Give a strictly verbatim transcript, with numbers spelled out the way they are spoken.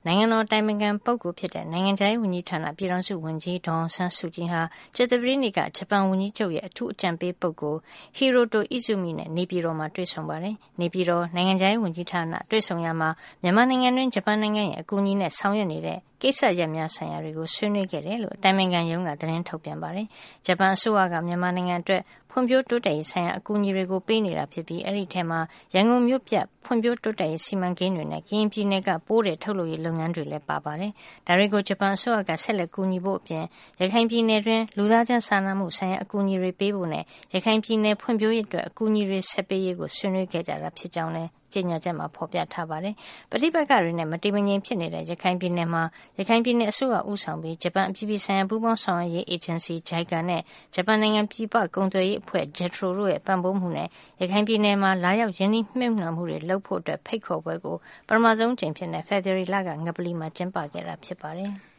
နိုင်ငံတော်တိုင်ပင်ခံပုဂ္ဂိုလ်ဖြစ်တဲ့နိုင်ငံခြားရေးဝန်ကြီးဌာနပြည်ထောင်စုဝန်ကြီးဒေါ်အောင်ဆန်းစုကြည်ဟာကြာသပတေးနေ့ကဂျပန်ဝန်ကြီးချုပ်ရဲ့အထူးအကြံပေးပုဂ္ဂိုလ် Hiroto Izumi နဲ့နေပြည်တော်မှာတွေ့ဆုံပါတယ်။နေပြည်တော်နိုင်ငံခြားရေးဝန်ကြီးဌာနတွေ့ဆုံရာမှာမြန်မာနိုင်ငံတွင်းဂျပန်နိုင်ငံရဲ့အကူအညီနဲ့ဆောင်ရွက်နေတဲ့ကိစ္စရပ်များဆိုင်ရာတွေကိုဆွေးနွေးခဲ့တယ်လို့အတိုင်ပင်ခံရုံးကသတင်းထုတ်ပြန်ပါတယ်။ဂျပန်အစိုးရကမြန်မာနိုင်ငံအတွက်ဖွံ့ဖြိုးတိုးတက်ရေးဆိုင်ရာအကူအညီတွေကိုပေးနေတာဖြစ်ပြီးအဲဒီထဲမှာရန်ကုန်မြို့ပြဖွံ့ဖြိုးတိုးတက်ရေးစီမံကိန်းတွေနဲ့ကရင်ပြည်နယ်ကပိုးတဲ့ထုတ်လုပ်ရေးလုပ်ငန်းတွေလည်းပါပါတယ်။ဒါတွေကိုဂျပန်အစိုးရကဆက်လက်ကူညီဖို့အပြင်ရခိုင်ပြည်နယ်တွင်းလူသားချင်းစာနာမှုဆိုင်ရာအကူအညီတွေပေးဖို့နဲ့ရခိုင်ပြည်နယ်ဖွံ့ဖြိုးရေးအတွက်အကူအညီတွေဆက်ပေးရေးကိုဆွေးနွေးခဲ့ကြတာဖြစ်ကြောင်းလည်းကြေညာချက်မှာဖော်ပြထားပါတယ်။ပဋိပက္ခတွေနဲ့မတည်မငြိမ်ဖြစ်နေတဲ့ရခိုင်ပြည်နယ်မှာရခိုင်ပြည်နယ်အစိုးရဦးဆောင်ပြီးဂျပန်အပြည်ပြည်ဆိုင်ရာပူးပေါင်းဆောင်ရွက်ရေးအေဂျင်စီ ဂျိုင်ကာ နဲ့ဂျပန်နိုင်ငံပြည်ပကုန်သွယ်ရေးအဖွဲ့ ဂျက်ထရိုတို့ရဲ့ပံ့ပိုးမှုနဲ့ရခိုင်ပြည်နယ်မှာလာရောက်ရင်းနှီးမြှုပ်နှံမှုတွေလုပ်ဖို့အတွက်ဖိတ်ခေါ်ပွဲကိုပထမဆုံးအကြိမ်ဖြစ်တဲ့ဖေဖော်ဝါရီလကငပလီမှာကျင်းပခဲ့တာဖြစ်ပါတယ်။